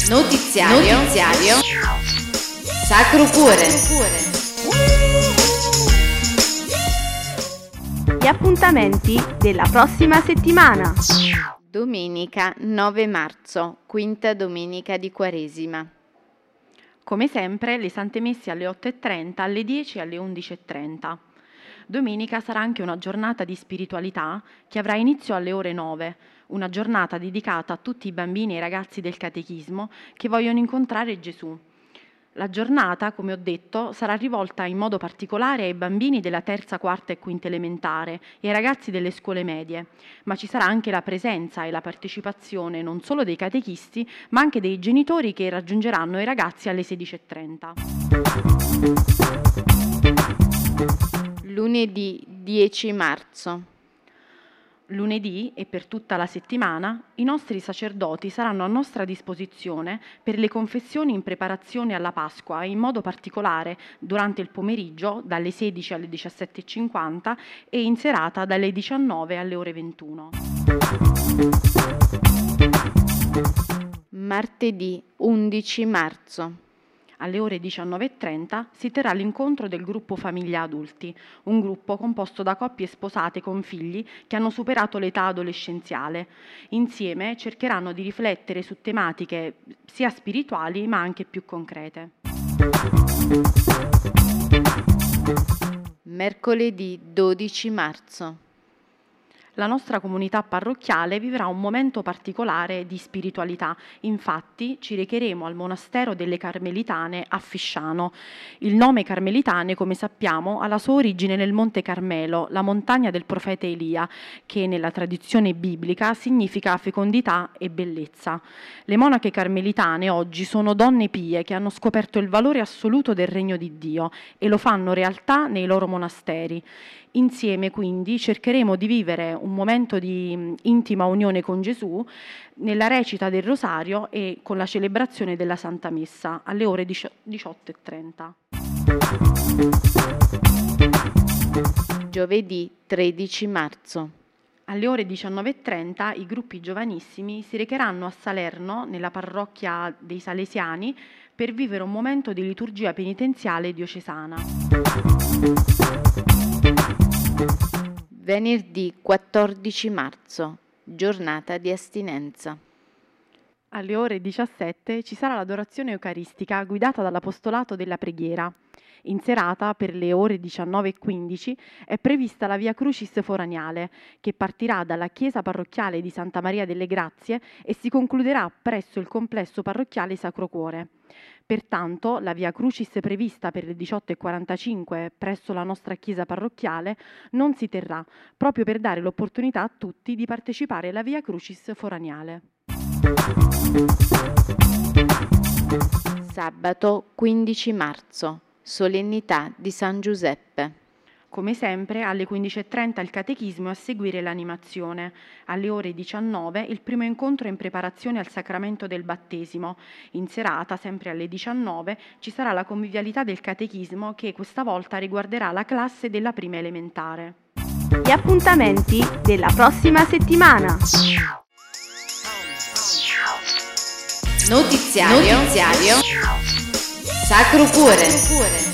Notiziario Sacro Cuore. Gli appuntamenti della prossima settimana. Domenica 9 marzo, quinta domenica di Quaresima. Come sempre, le Sante Messe alle 8:30, alle 10 e alle 11:30. Domenica sarà anche una giornata di spiritualità che avrà inizio alle ore 9, una giornata dedicata a tutti i bambini e i ragazzi del catechismo che vogliono incontrare Gesù. La giornata, come ho detto, sarà rivolta in modo particolare ai bambini della terza, quarta e quinta elementare e ai ragazzi delle scuole medie, ma ci sarà anche la presenza e la partecipazione non solo dei catechisti, ma anche dei genitori che raggiungeranno i ragazzi alle 16:30. Lunedì 10 marzo. Lunedì e per tutta la settimana i nostri sacerdoti saranno a nostra disposizione per le confessioni in preparazione alla Pasqua e in modo particolare durante il pomeriggio dalle 16 alle 17:50 e in serata dalle 19 alle ore 21. Martedì 11 marzo. Alle ore 19:30 si terrà l'incontro del gruppo Famiglia Adulti, un gruppo composto da coppie sposate con figli che hanno superato l'età adolescenziale. Insieme cercheranno di riflettere su tematiche sia spirituali ma anche più concrete. Mercoledì 12 marzo. La nostra comunità parrocchiale vivrà un momento particolare di spiritualità. Infatti ci recheremo al monastero delle Carmelitane a Fisciano. Il nome Carmelitane, come sappiamo, ha la sua origine nel Monte Carmelo, la montagna del profeta Elia, che nella tradizione biblica significa fecondità e bellezza. Le monache carmelitane oggi sono donne pie che hanno scoperto il valore assoluto del regno di Dio e lo fanno realtà nei loro monasteri. Insieme quindi cercheremo di vivere un momento di intima unione con Gesù nella recita del Rosario e con la celebrazione della Santa Messa alle ore 18:30. Giovedì 13 marzo. Alle ore 19:30 i gruppi giovanissimi si recheranno a Salerno, nella parrocchia dei Salesiani, per vivere un momento di liturgia penitenziale diocesana. Venerdì 14 marzo, giornata di astinenza. Alle ore 17 ci sarà l'adorazione eucaristica guidata dall'Apostolato della Preghiera. In serata, per le ore 19:15, è prevista la Via Crucis foraniale, che partirà dalla chiesa parrocchiale di Santa Maria delle Grazie e si concluderà presso il complesso parrocchiale Sacro Cuore. Pertanto, la Via Crucis prevista per le 18:45 presso la nostra chiesa parrocchiale non si terrà, proprio per dare l'opportunità a tutti di partecipare alla Via Crucis foraniale. Sabato 15 marzo, solennità di San Giuseppe. Come sempre, alle 15:30 il catechismo e a seguire l'animazione. Alle ore 19 il primo incontro in preparazione al sacramento del battesimo. In serata, sempre alle 19, ci sarà la convivialità del catechismo che questa volta riguarderà la classe della prima elementare. Gli appuntamenti della prossima settimana. Notiziario Sacro Cuore.